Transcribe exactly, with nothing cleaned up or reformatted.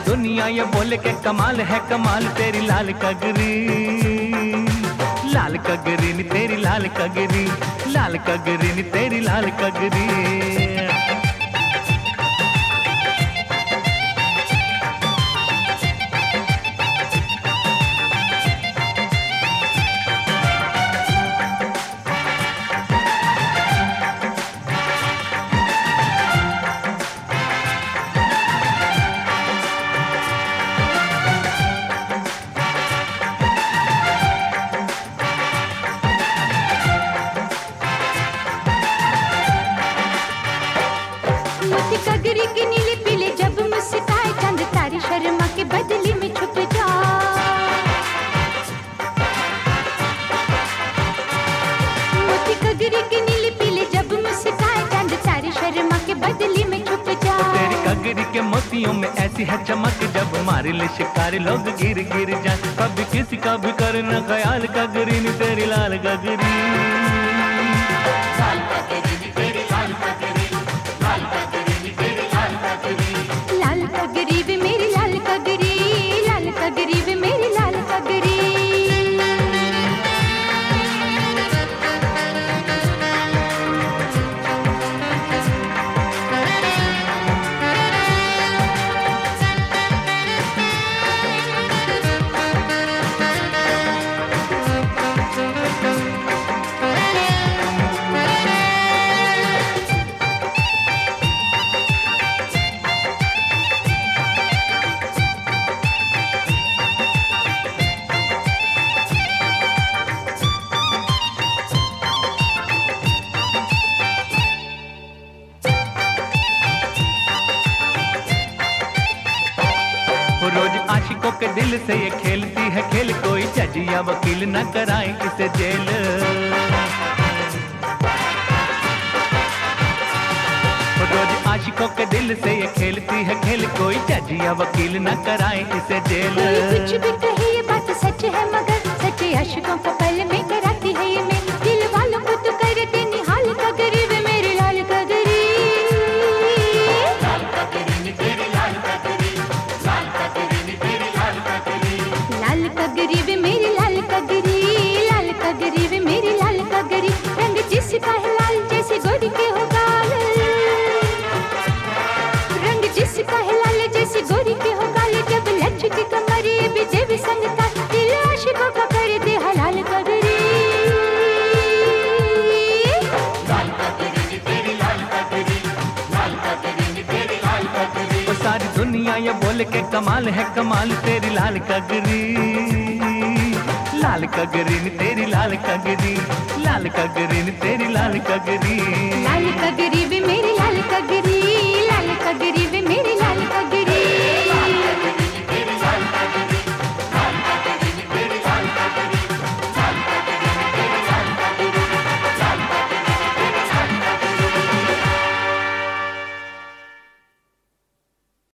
दुनिया ये बोले के कमाल है कमाल तेरी लाल कगरी, लाल कगरी नी तेरी लाल कगरी, लाल कगरी नी तेरी लाल कगरी। कगरी के नीले पीले जब मुस्काए चंद तारी शर्मा के बदले में छुप जा। मोती कगरी के नीले पीले जब मुस्काए चंद तारी शर्मा के बदले में छुप जा। तेरी कगरी के मोतियों में ऐसी है चमक जब मारे ले शिकारी लोग गिर गिर जाए। कभी किसी का भी करना ख्याल कगरी नी तेरी लाल कगरी, लाल कगरी नी तेरी लाल कगरी, लाल कगरी नी तेरी लाल कगरी। लाल कगरी वे मेरी लाल कगरी, लाल कगरी वे मेरी लाल कगरी। रोज आशिकों के दिल से ये खेलती है खेल, कोई जज या वकील न कराए इसे जेल। रोज आशिकों के दिल से ये खेलती है खेल, कोई जज या वकील न कराए इसे जेल। कुछ भी कहे ये बात सच है मगर सच्चे आशिकों को पल में कराती है ये मैं। दिल वालों को तो कर देनी हाल कगरी वे मेरी लाल कगरी, लाल कगरी नी तेरी लाल कगरी, लाल कगरी नी तेरी लाल कगरी। लाल कगरी वे मेरी लाल कगरी, लाल कगरी वे मेरी लाल कगरी। रंग जिसका है लाल जैसे गोरी के हो गाल, रंग जिसका है लाल जैसे गोरी के हो गाल। जब लचकी कमरी भी देवी संगता दिल आशिकों का कर दे हलाल कगरी, लाल कगरी नी तेरी लाल कगरी, लाल कगरी नी तेरी लाल कगरी। वो सारी दुनिया ये बोले के कमाल है कमाल तेरी लाल कगरी, लाल कगरी नी तेरी लाल कगरी, लाल कगरी नी तेरी लाल कगरी। लाल कगरी भी मेरी लाल कगरी।